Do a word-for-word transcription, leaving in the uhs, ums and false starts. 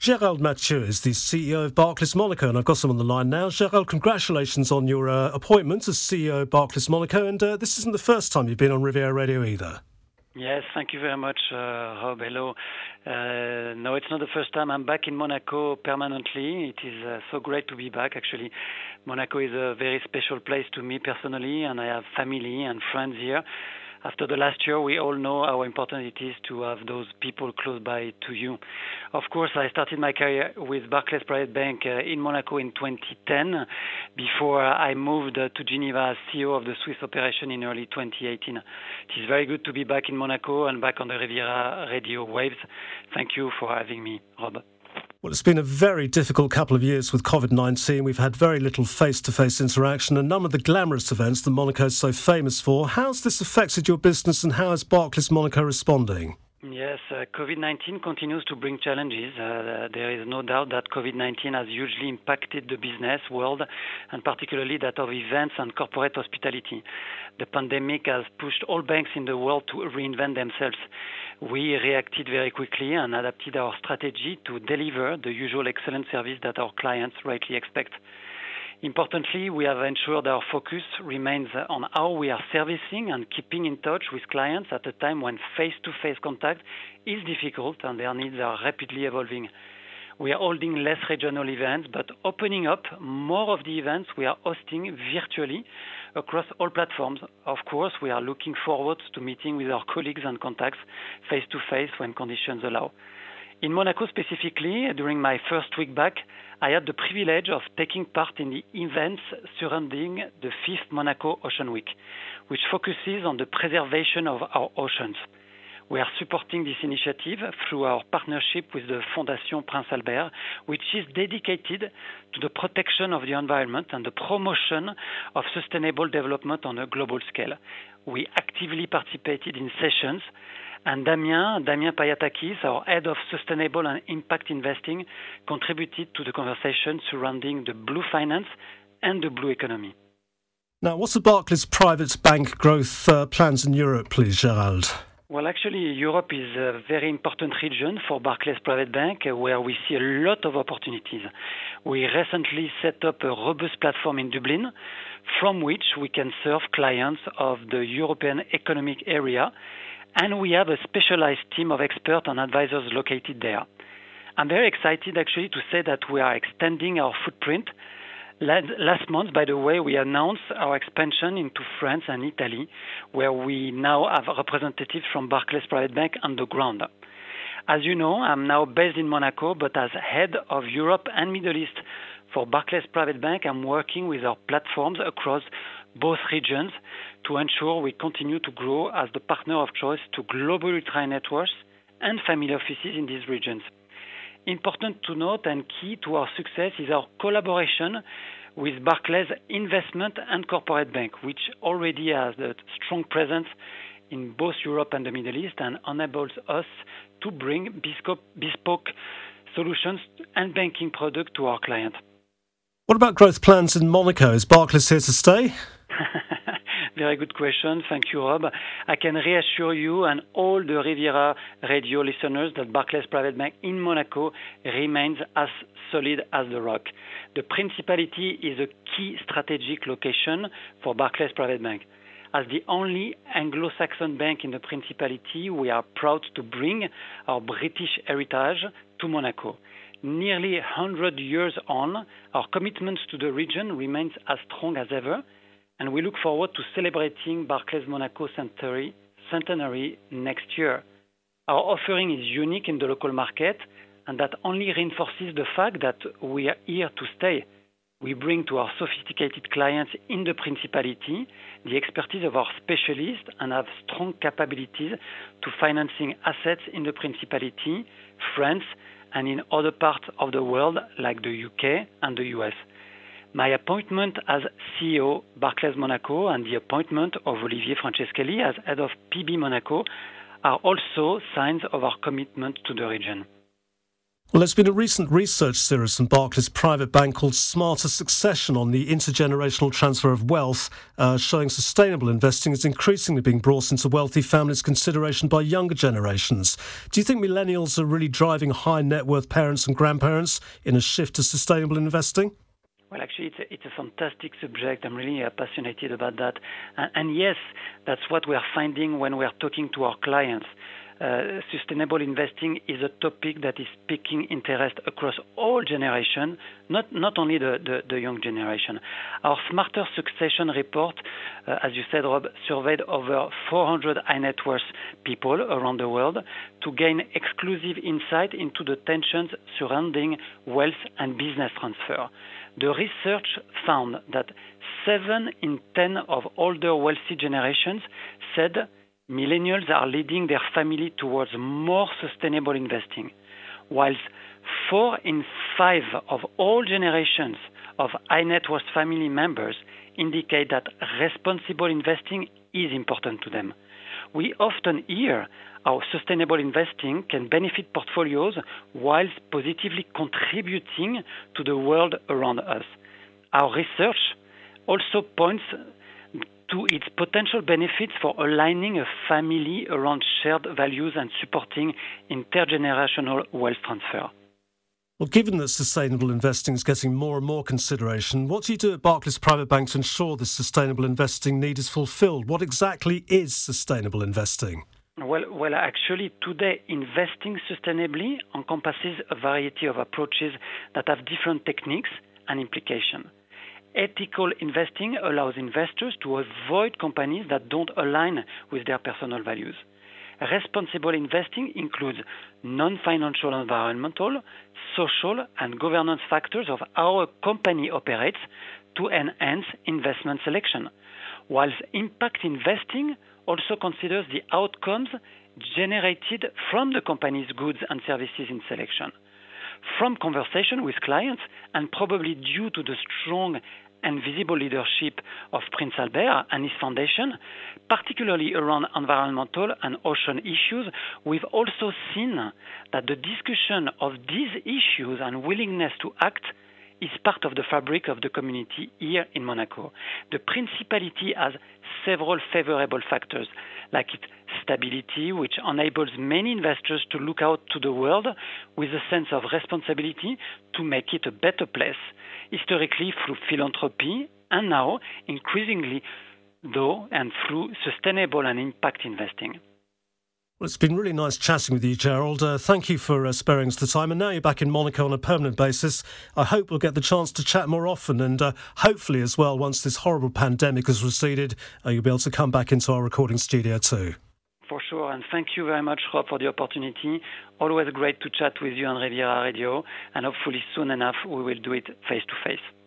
Gérald Mathieu is the C E O of Barclays Monaco, and I've got him on the line now. Gérald, congratulations on your uh, appointment as C E O of Barclays Monaco, and uh, this isn't the first time you've been on Riviera Radio either. Yes, thank you very much, uh, Rob. Hello. Uh, no, it's not the first time. I'm back in Monaco permanently. It is uh, so great to be back, actually. Monaco is a very special place to me personally, and I have family and friends here. After the last year, we all know how important it is to have those people close by to you. Of course, I started my career with Barclays Private Bank uh, in Monaco in twenty ten, before I moved uh, to Geneva as C E O of the Swiss operation in early twenty eighteen. It is very good to be back in Monaco and back on the Riviera Radio waves. Thank you for having me, Rob. Well, it's been a very difficult couple of years with COVID nineteen. We've had very little face-to-face interaction and none of the glamorous events that Monaco is so famous for. How's this affected your business and how is Barclays Monaco responding? Yes, uh, COVID nineteen continues to bring challenges. Uh, there is no doubt that COVID nineteen has hugely impacted the business world, and particularly that of events and corporate hospitality. The pandemic has pushed all banks in the world to reinvent themselves. We reacted very quickly and adapted our strategy to deliver the usual excellent service that our clients rightly expect. Importantly, we have ensured our focus remains on how we are servicing and keeping in touch with clients at a time when face-to-face contact is difficult and their needs are rapidly evolving. We are holding less regional events, but opening up more of the events we are hosting virtually across all platforms. Of course, we are looking forward to meeting with our colleagues and contacts face-to-face when conditions allow. In Monaco specifically, during my first week back, I had the privilege of taking part in the events surrounding the fifth Monaco Ocean Week, which focuses on the preservation of our oceans. We are supporting this initiative through our partnership with the Fondation Prince Albert, which is dedicated to the protection of the environment and the promotion of sustainable development on a global scale. We actively participated in sessions, and Damien, Damien Payatakis, our head of sustainable and impact investing, contributed to the conversation surrounding the blue finance and the blue economy. Now, what's the Barclays Private Bank growth uh, plans in Europe, please, Gérald? Well, actually, Europe is a very important region for Barclays Private Bank, uh, where we see a lot of opportunities. We recently set up a robust platform in Dublin, from which we can serve clients of the European Economic Area, and we have a specialized team of experts and advisors located there. I'm very excited, actually, to say that we are extending our footprint. Last month, by the way, we announced our expansion into France and Italy, where we now have representatives from Barclays Private Bank on the ground. As you know, I'm now based in Monaco, but as head of Europe and Middle East for Barclays Private Bank, I'm working with our platforms across both regions to ensure we continue to grow as the partner of choice to global ultra networks and family offices in these regions. Important to note and key to our success is our collaboration with Barclays Investment and Corporate Bank, which already has a strong presence in both Europe and the Middle East and enables us to bring bespoke solutions and banking products to our clients. What about growth plans in Monaco? Is Barclays here to stay? Very good question. Thank you, Rob. I can reassure you and all the Riviera Radio listeners that Barclays Private Bank in Monaco remains as solid as the rock. The Principality is a key strategic location for Barclays Private Bank. As the only Anglo-Saxon bank in the Principality, we are proud to bring our British heritage to Monaco. Nearly one hundred years on, our commitment to the region remains as strong as ever, and we look forward to celebrating Barclays Monaco centenary, centenary next year. Our offering is unique in the local market, and that only reinforces the fact that we are here to stay. We bring to our sophisticated clients in the Principality the expertise of our specialists and have strong capabilities to financing assets in the Principality, France, and in other parts of the world like the U K and the U S. My appointment as C E O Barclays Monaco and the appointment of Olivier Franceschelli as head of P B Monaco are also signs of our commitment to the region. Well, there's been a recent research series from Barclays Private Bank called Smarter Succession on the intergenerational transfer of wealth, uh, showing sustainable investing is increasingly being brought into wealthy families' consideration by younger generations. Do you think millennials are really driving high net worth parents and grandparents in a shift to sustainable investing? Well, actually, it's a, it's a fantastic subject. I'm really uh, passionate about that. And, and yes, that's what we are finding when we are talking to our clients. Uh, sustainable investing is a topic that is piquing interest across all generations, not not only the, the, the young generation. Our Smarter Succession report, uh, as you said, Rob, surveyed over four hundred high net worth people around the world to gain exclusive insight into the tensions surrounding wealth and business transfer. The research found that seven in ten of older wealthy generations said millennials are leading their family towards more sustainable investing, whilst four in five of all generations of high net worth family members indicate that responsible investing is important to them. We often hear how sustainable investing can benefit portfolios whilst positively contributing to the world around us. Our research also points to its potential benefits for aligning a family around shared values and supporting intergenerational wealth transfer. Well, given that sustainable investing is getting more and more consideration, what do you do at Barclays Private Bank to ensure this sustainable investing need is fulfilled? What exactly is sustainable investing? Well, well, actually, today, investing sustainably encompasses a variety of approaches that have different techniques and implications. Ethical investing allows investors to avoid companies that don't align with their personal values. Responsible investing includes non-financial environmental, social, and governance factors of how a company operates to enhance investment selection, whilst impact investing also considers the outcomes generated from the company's goods and services in selection. From conversation with clients, and probably due to the strong and visible leadership of Prince Albert and his foundation, particularly around environmental and ocean issues, we've also seen that the discussion of these issues and willingness to act is part of the fabric of the community here in Monaco. The Principality has several favorable factors, like its stability, which enables many investors to look out to the world with a sense of responsibility to make it a better place, historically through philanthropy, and now increasingly, though, and through sustainable and impact investing. Well, it's been really nice chatting with you, Gerald. Uh, thank you for uh, sparing us the time. And now you're back in Monaco on a permanent basis. I hope we'll get the chance to chat more often. And uh, hopefully as well, once this horrible pandemic has receded, uh, you'll be able to come back into our recording studio too. For sure. And thank you very much, Rob, for the opportunity. Always great to chat with you on Riviera Radio. And hopefully soon enough, we will do it face to face.